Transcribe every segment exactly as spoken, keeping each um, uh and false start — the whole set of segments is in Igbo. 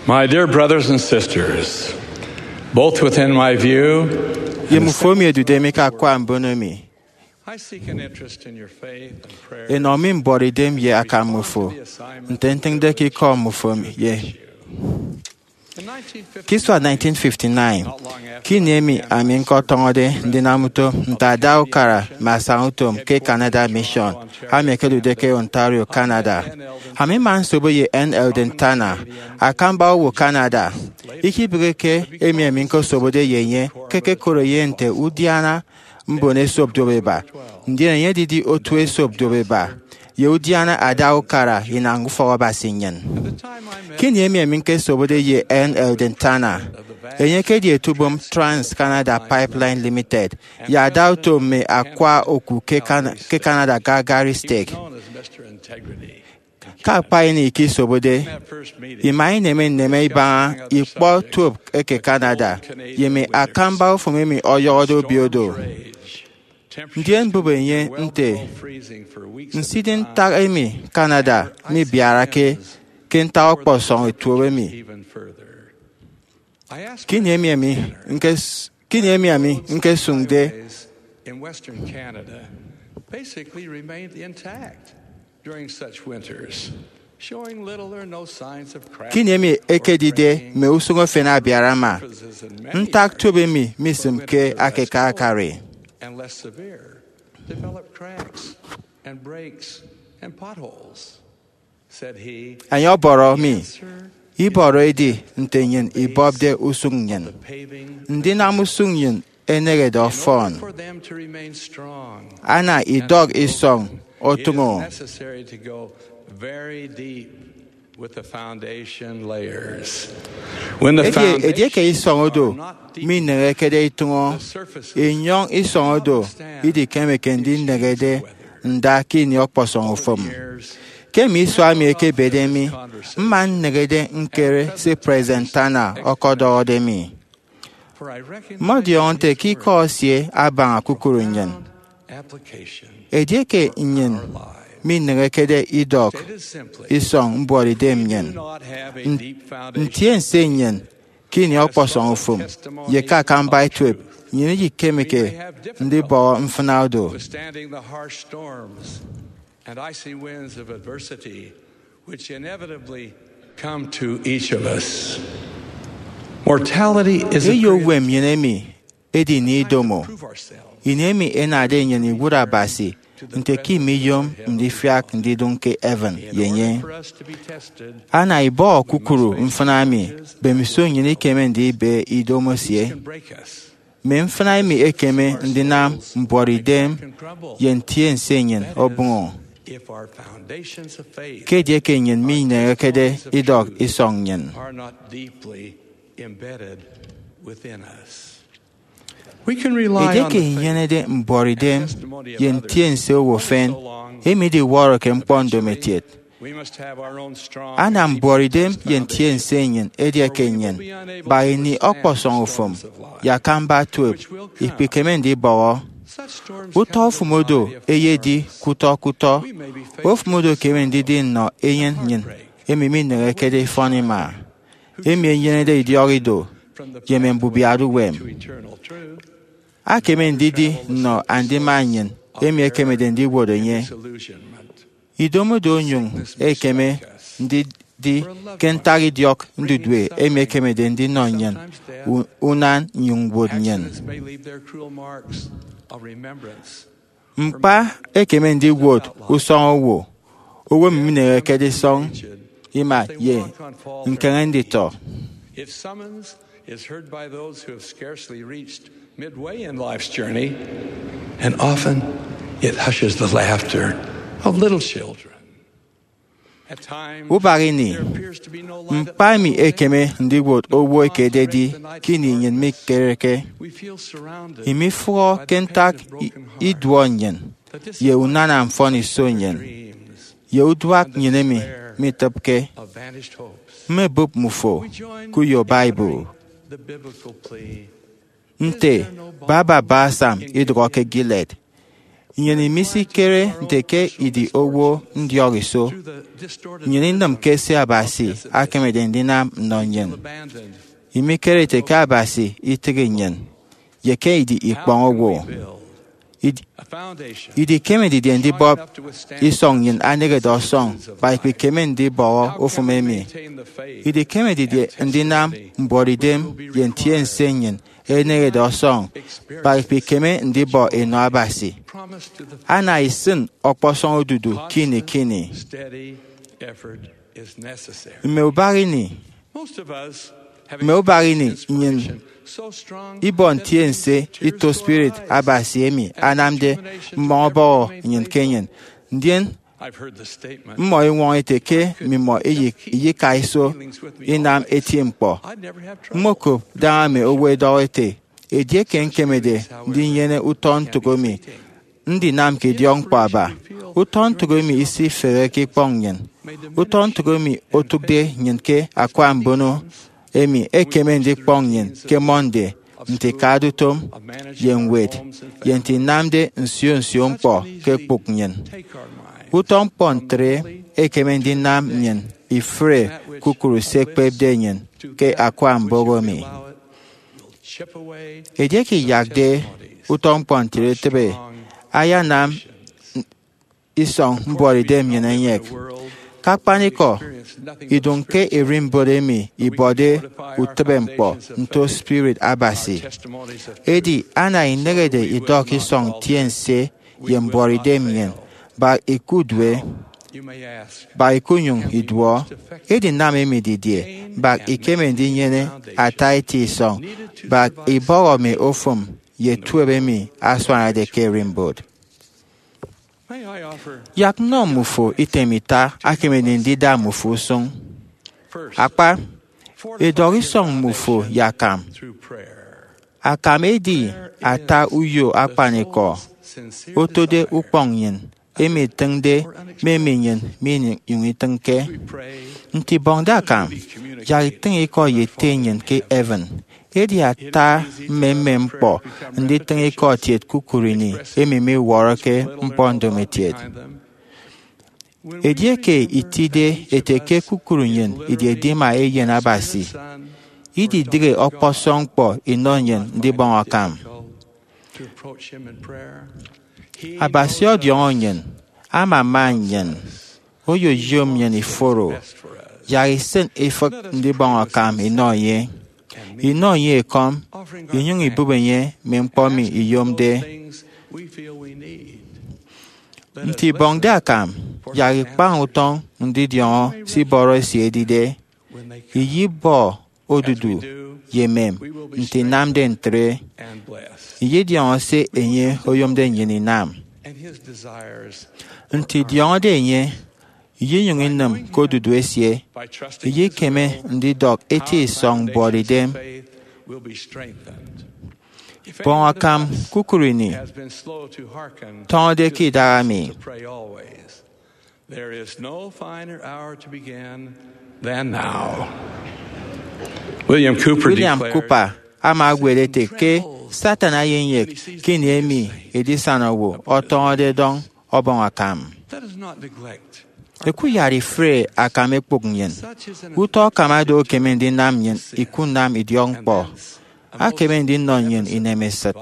My dear brothers and sisters, both within my view, Yemufomie du demika kwa mbonomi. I seek an interest in your faith and prayer. Enomi mbori dem ye akamufo. Ntentende ki ko mufomi ye. Kiswa nineteen fifty-nine. Kinemi aminko tongode dinamuto ntadao kara masautom ke Canada Mission. Hamekedu deke Ontario, Canada. Hami mansobo ye N. Eldon Tana. Akamba wo Canada. Iki breke emi aminko sobode yenye keke koroyente udiana mbone sobdobeba. Ndina ye didi otwe sobdobeba. Yehudiana adao kara inangu fawaba sinyen. Kini emi aminke sobode ye N. Eldon Tana. Enye kedi etubom Trans Canada Pipeline Limited. Ya adao to me akwa oku ke, can, ke Canada Gargari Stake. Ka paini iki sobode. Imai neme neme iba ikpo tub eke Canada. Yeme akamba ufumemi oyodo biodo. Ndien bube nye nte. Nsidin tag emi Canada mi biara ke kenta okpo son etuwe mi. Kini emi emi nke kini emi emi nke sungde in Western Canada basically remained intact during such winters, showing little or no signs of cracks. Kini emi ekedide me usungo fena biarama. Ntak tobe mi misim ke akeka akare. And less severe, developed cracks and breaks and potholes, said he. Anyo boro mi. Iboro edi ntenyen ibobde usungyen. Ndi na musungyen enege do fon. Ana idog isong otungo. Necessary to go very deep with the foundation layers. When the foundation Edi ke isong odo mi nerekede itungo. Inyong isong odo idi keme kendi negede ndaki ni okposong ofom. Kemi swami eke bedemi, man negede nkere se presentana okodo odemi. Modi onte ki kosye aban akukuru nyen. Edieke nyen, mi negekede idok, isong mbori dem nyen. Ntien se nyen, ki ni okposong ufum, ye ka kambay tweb, nyini yi kemike, ndi bo mfanaudo. And icy winds of adversity which inevitably come to each of us. Mortality is a Eyo wem yenemi edi ni domo. Inemi enade nyeni wura basi nte ki miyom ndi fiak ndi dunke even yenye. Ana ibo kukuru mfanami bemiso nyeni keme ndi be idomo siye. Me mfanami ekeme ndi na mboridem yentie nsenyen obungo. Kedye kenyen mi ne kede idog isongyen. Ede kenyen de mboridem yen tien se wofen emi di woro ke mpondo metiet. Ana mboridem yen tien senyen ede kenyen ba ni okposong ofom ya kamba tweb ipikemen di bawo. Uto fumodo eyedi kuto kuto ofmodo kemendi din no eyen nyin emimi nerekede fonima emi yenede idiorido yemen bubiadu wem a kemendi di no andimanyen emi ekemede ndi wodo nye idomodo nyung ekeme ndi di kentari diok ndudwe emi ekemede ndi no nyen unan nyung wod nyen Mpa ekeme ndi word usong wo owo mmine kede song ima ye nkere ndi to. Its summons is heard by those who have scarcely reached midway in life's journey, and often it hushes the laughter of little children. At times, Ubarini there appears to be no light. mpa mi ekeme ndi word owo ekede di kini nyen mi kereke We feel surrounded imi furo kentak idwonyen ye unana mfoni sonyen ye udwak nyenemi mi tepke of vanished hopes. me bup mufo ku yo Bible The biblical plea. nte baba basam idroke gilet Nyeni misi kere nteke idi owo ndi oriso. Nyeni ndam kesi abasi akemede ndina mnonyen. Imi kere teke abasi itiri nyen. Yeke idi ikpon owo. Idi kemedi di ndi bob isong yin anege do song ba ipi kemendi bo ofumemi. Idi kemedi di ndi nam mboridem yen tien senyen enege do song ba ipi keme ndi bo eno abasi. Ana isin okposon odudu kini kini. Meubari ni. Meubari ni yin ibon tiense ito spirit abasi emi anamde mmobo nyin kenyen ndien mmo inwon eteke mimo iyi iyi kaiso inam etimpo mmoko dame owe doete edie kenkemede ndi yene uton tugomi ndi nam ke diong paba uton tugomi isi fere ke pongyen uton tugomi otugde nyenke akwa mbono emi ekemendi pongyen ke monde nti kadutom yen wet yenti namde nsio nsio mpo ke poknyen uton pontre ekemendi nam nyen ifre kukuru sekpebde nyen ke akwa mbogomi edeki yakde uton pontre tebe aya nam isong mbori dem yen yek kakpaniko idunke irimbodemi ibode utebempo nto spirit abasi. Edi ana inegede idoki song tiense yembori demien ba ikudwe ba ikunyung idwo edi name mididie ba ikemendi nyene ataiti song ba iboro me ofum ye tuebemi aswana de kerimbod. Yak no mufo itemita akemeni ndida mufo song. Akpa, edori song mufo yakam. Akam edi ata uyo akpaniko. Otode ukpongyen. Eme tengde memenyen menin yungitenke. Nti bonda kam. Yariteng iko yetenyen ke even. Edi ata mmemme mpo ndị tenye kotiet kukurini ememe woroke mpondo metiet. Edi eke itide eteke kukurunyen idi edima eyen abasi. Idi dire okposong po inonyen ndị bon akam. Abasi odi onyen, ama manyen, oyo yom yen iforo. Yarisen efok ndị bon akam inonyen. Ino ye kom, inyong ibubenye mempomi iyomde. Nti bongda kam, yari pang utong ndi diyon si boro si edide. Iyi bo odudu yemem, nti namde ntre. Iyi diyon se enye oyomde nyeni nam. Nti diyon de enye, iyi yung inam kodudu esye. Iyi keme ndi dok eti song boridem. Bon akam kukurini. Tonde ki darami. There is no finer hour to begin than now. William Cooper William Cooper ama gwelete ke satana yenyek kiniemi edisanawo otonde don obon akam. That is not neglect. Eku yari fre akame poknyen. Uto kamado kemendi namyen ikunam idiong po. Akemendi nonyen inemesat.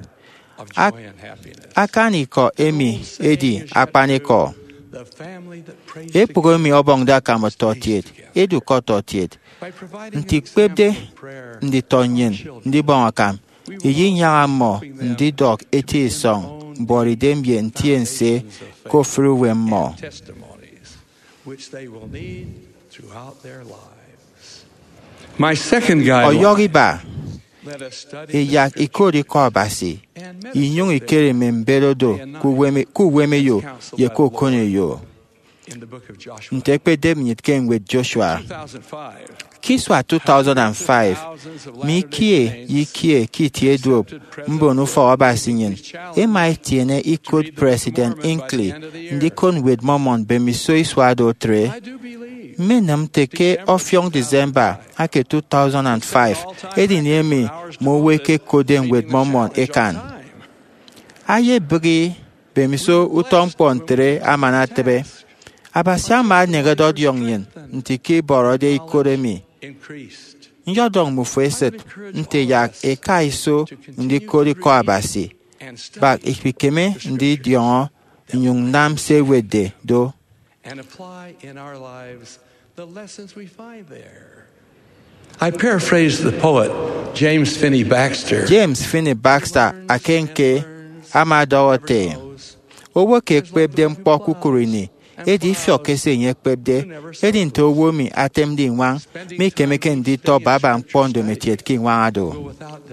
Akaniko emi edi apaniko. Epugomi obongda kamo totiet. Edu ko totiet. Nti kwebde ndi tonyen ndi bon akam. Iyi nyara mo ndi dok eti song. Bori dembye ntiense kofruwe mo. Which they will need throughout their lives. My second guideline. Oyoriba. Eyak ikori kobasi. Inyong ikere memberodo kuweme yo ye kokone yo. Ntekpe dem nyitken with Joshua. Kiswa two thousand five. Mi kie yi kie kitie drop mbono for obasinyen. Emai tiene ikod President Inkley ndikon with Mormon bemiso iswado tre. Menam teke ofyong December ake two thousand five. Edi niemi mo weke koden with Mormon ekan. Aye bri bemiso utong pontere amana tebe. Abasia ma negado diongyen, nti ki borode ikoremi. Nyodong mufweset, nti yak eka iso ndi kori ko abasi. Bak ikpikeme ndi dion nyung nam se wede do. And apply in our lives the lessons we find there. I paraphrase the poet James Finney Baxter. James Finney Baxter akenke amadote. Owo ke kpebde mpo kukurini. Edi fio kese nye kpebde. Edi nto owo mi atem di nwang. Mi kemeke ndi to baba mpondo metiet ki nwang ado.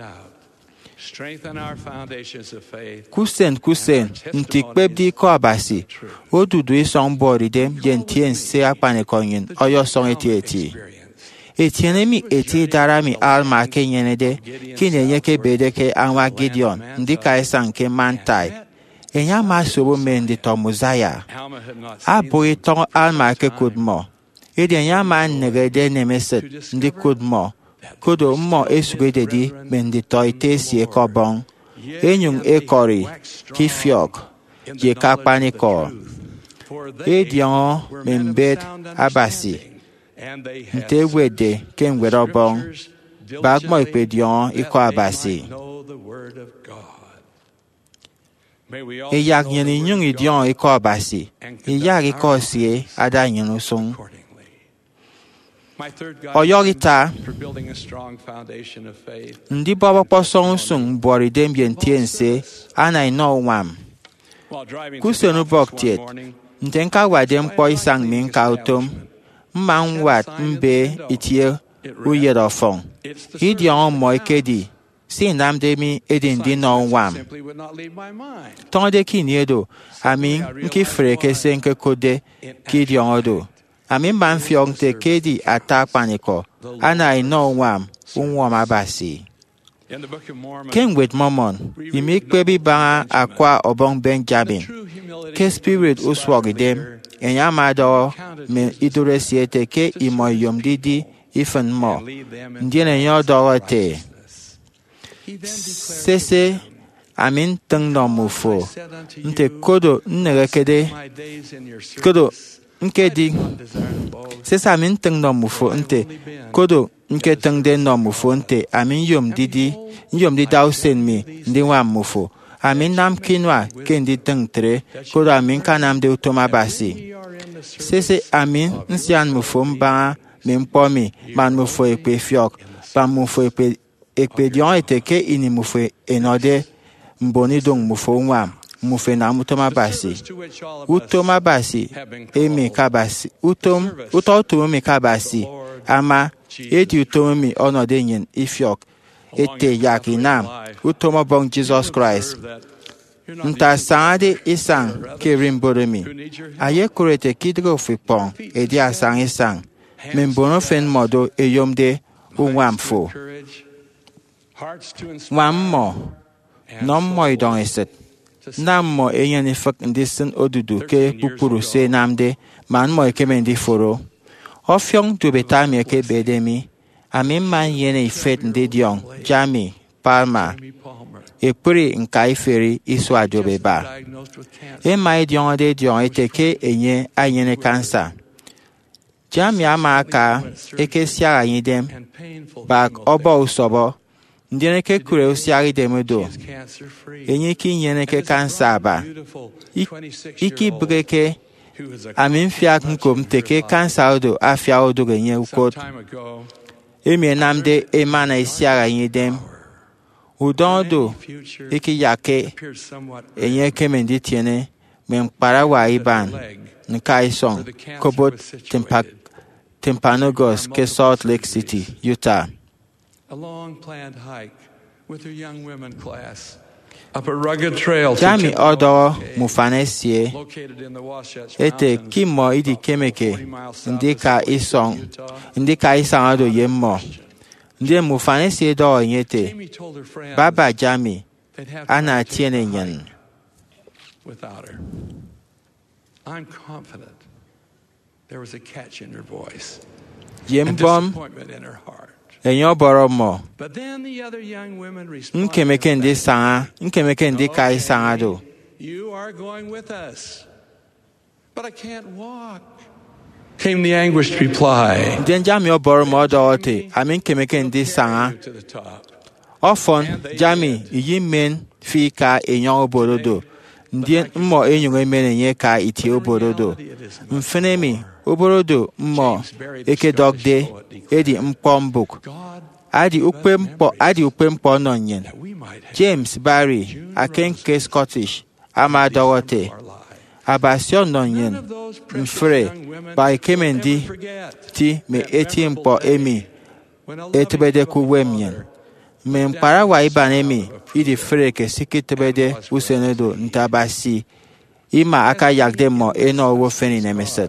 Kusen kusen nti kpebdi ko abasi. Odudu isong boridem yen tien se akpane konyin. Oyo song eti eti. Etiene mi eti dara mi alma ke yenede. Kine yeke bedeke anwa Gideon. Ndika esan ke mantai. Enya masobo mendi to Muzaya. Aboy to alma ke kudmo. Edi enya man negede nemeset. Ndi kudmo. Kodo mo esubede di mendi to ite siye kobong. Enyung ekori. Kifiok. Ye kakpaniko. Edion membed abasi. Nte wede ken wedobong. Bagmo ikpedion iko abasi. Eyak yeni nyung idion iko abasi. Eyak iko siye ada yenu sung. Oyorita ndi baba posong sung boridem yen tiense ana ino wam. Kusenu boktiet. Ntenka wadem po isang min kautom. Mman wat mbe itie uyerofong. Idion moikedi. Si namdemi edindi no wam. Tonde kiniedo. Amin nki freke senke kode kidion odo. Amin ban fiong te kedi ata paniko. Ana ino wam unwam abasi. Ken with Mormon. Imik baby banga akwa obong Benjamin. Ke spirit uswagidem. Enyamado me iduresiete ke imo yomdidi ifen mo. Ndiene nyo dorote. Sese amin teng no mufo. Nte kodo nnerekede. Kodo nkedi. Sese amin teng no mufo. Nte kodo nke teng de no mufo. Nte amin yomdidi. Yomdida usen mi. Ndiwa mufo. Amin nam kinwa kendi teng tre. Kodo amin kanam de utoma basi. Sese amin nsian mufo mba mempomi man mufo ekpe fiok. Ban mufo ekpe ekpe dion eteke ini mufo enode mboni dong mufo wam. Mufo na utoma basi. Utoma basi emi kabasi. Utom utoto mi kabasi. Ama edi utom mi onode nyen ifiok. Ete yakinam. Utoma bong Jesus Christ. Nta sangade isang kerim boremi. Aye kurete kidgo fipong edi asang isang. Membono fen modo eyomde uwamfo. Wammo. Nommo idong eset. Nammo enyani fak ndisen odudu ke pupuru se namde manmo ekemendi foro. Ofyong dubetami eke bedemi. Amin man yene ifet ndidiong. Jami. Palma. Epuri nkai feri isu adobeba. Ema edion de dion eteke enye ayene kansa. Jami ama aka eke siara yidem. Bak obo usobo. Ndene ke kure usiari demodo. Enye ki nyene ke kansa ba. Iki breke. Amin fiak nkom teke kansa odo afia odo genye ukot. Eme namde emana isiara yidem. Udondo iki yake enye kemendi tiene mempara wa iban nkai song Kobot Tempa, Timpanogos ke Salt Lake City, Utah. A long planned hike with her young women class up a rugged trail to Jami odo mufanesie ete kimo idi kemeke ndika isong ndika isang ado yemmo. Ndi mufanesi do nyete baba Jami ana tiene nyen. Without her, I'm confident there was a catch in her voice and disappointment in her heart. Enyo boromo But then the other young women responded. nkemeke ndi sanga nkemeke ndi kai sanga do You are going with us. But I can't walk. Came the anguished reply. Den jami oboro mo dote. Amin kemeke ndi sanga. To the top. Often jami iyi men fi ka enyo oborodo. Ndien mmo enyo emene nye ka iti oborodo. Mfenemi oborodo mmo eke dogde edi mpombuk. Adi ukpe mpo adi ukpe mpo nonyen. James Barry akenke Scottish ama dogote. Abasion nonyen mfre by kemendi ti me eti mpo emi etebede kuwemyen. Me mpara wa ibanemi idi fre ke sikitebede usenedo ntabasi ima aka yagde mo eno wo feni nemeset.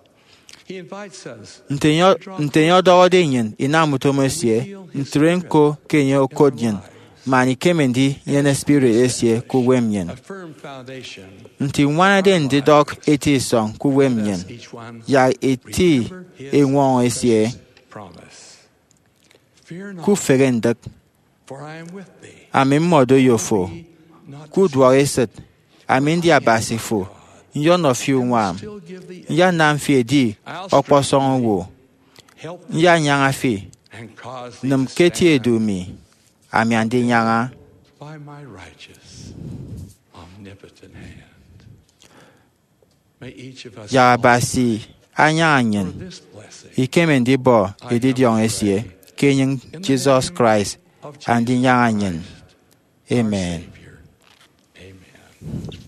Ntenyo ntenyo dogode nyen ina mutomesie ntrenko kenyo okodyen mani kemendi yene spirit esie kuwemyen. Nti wana de ndi dok eti song kuwemyen ya eti enwon esie ku ferendak amin modo yofo ku dwareset amin di abasifo yon of you wam ya nam fi di okposon wo ya nyanga fi nam keti edumi ami ande nyanga by my righteous omnipotent hand. May each of us ya basi anya anyen this blessing ikemendi bo edidion esie kenyin Jesus Christ andi nyanga anyen. Amen. Savior. Amen.